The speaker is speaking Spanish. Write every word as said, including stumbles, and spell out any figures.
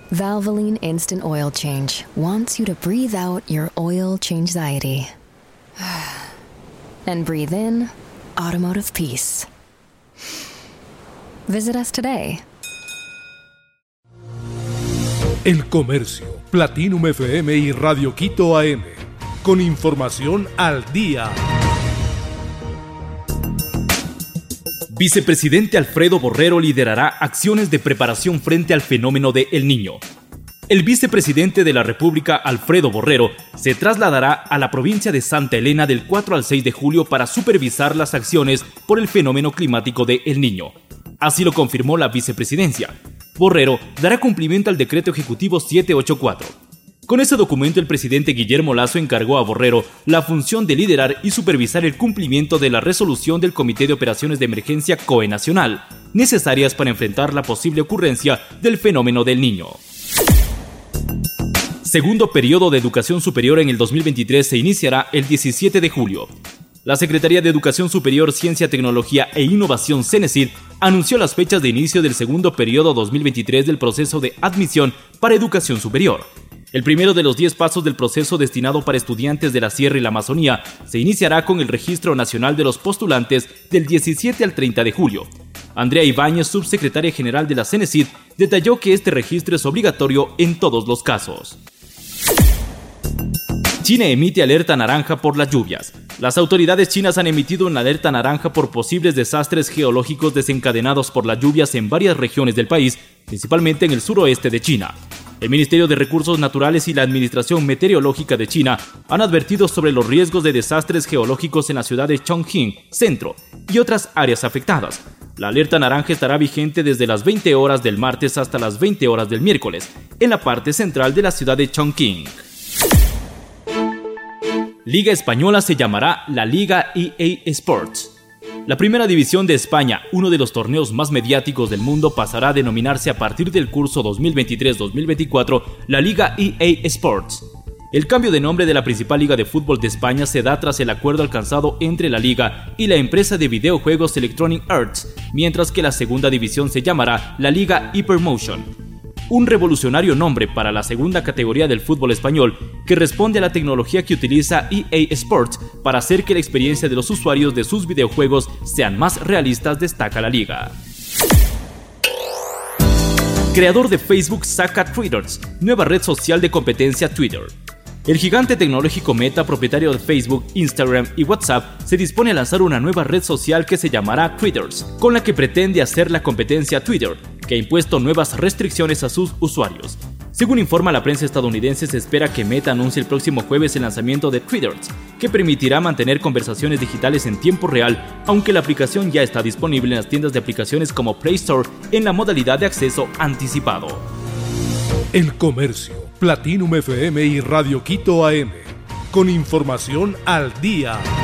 Valvoline Instant Oil Change wants you to breathe out your oil change-anxiety. And breathe in automotive peace. Visit us today. El Comercio, Platinum F M y Radio Quito A M. Con información al día. Vicepresidente Alfredo Borrero liderará acciones de preparación frente al fenómeno de El Niño. El vicepresidente de la República, Alfredo Borrero, se trasladará a la provincia de Santa Elena del cuatro al seis de julio para supervisar las acciones por el fenómeno climático de El Niño. Así lo confirmó la vicepresidencia. Borrero dará cumplimiento al decreto ejecutivo setecientos ochenta y cuatro. Con ese documento, el presidente Guillermo Lasso encargó a Borrero la función de liderar y supervisar el cumplimiento de la resolución del Comité de Operaciones de Emergencia COE Nacional, necesarias para enfrentar la posible ocurrencia del fenómeno del Niño. Segundo periodo de educación superior en el dos mil veintitrés se iniciará el diecisiete de julio. La Secretaría de Educación Superior, Ciencia, Tecnología e Innovación, CENESID, anunció las fechas de inicio del segundo periodo dos mil veintitrés del proceso de admisión para educación superior. El primero de los diez pasos del proceso destinado para estudiantes de la Sierra y la Amazonía se iniciará con el Registro Nacional de los Postulantes del diecisiete al treinta de julio. Andrea Ibáñez, subsecretaria general de la CENESID, detalló que este registro es obligatorio en todos los casos. China emite alerta naranja por las lluvias. Las autoridades chinas han emitido una alerta naranja por posibles desastres geológicos desencadenados por las lluvias en varias regiones del país, principalmente en el suroeste de China. El Ministerio de Recursos Naturales y la Administración Meteorológica de China han advertido sobre los riesgos de desastres geológicos en la ciudad de Chongqing, centro, y otras áreas afectadas. La alerta naranja estará vigente desde las veinte horas del martes hasta las veinte horas del miércoles, en la parte central de la ciudad de Chongqing. Liga Española se llamará la Liga E A Sports. La primera división de España, uno de los torneos más mediáticos del mundo, pasará a denominarse a partir del curso dos mil veintitrés dos mil veinticuatro la Liga E A Sports. El cambio de nombre de la principal liga de fútbol de España se da tras el acuerdo alcanzado entre la liga y la empresa de videojuegos Electronic Arts, mientras que la segunda división se llamará la Liga Hypermotion. Un revolucionario nombre para la segunda categoría del fútbol español que responde a la tecnología que utiliza E A Sports para hacer que la experiencia de los usuarios de sus videojuegos sean más realistas, destaca la liga. Creador de Facebook saca Threads, nueva red social de competencia Twitter. El gigante tecnológico Meta, propietario de Facebook, Instagram y WhatsApp, se dispone a lanzar una nueva red social que se llamará Threads, con la que pretende hacer la competencia a Twitter, que ha impuesto nuevas restricciones a sus usuarios. Según informa la prensa estadounidense, se espera que Meta anuncie el próximo jueves el lanzamiento de Threads, que permitirá mantener conversaciones digitales en tiempo real, aunque la aplicación ya está disponible en las tiendas de aplicaciones como Play Store en la modalidad de acceso anticipado. El Comercio, Platinum F M y Radio Quito A M. Con información al día.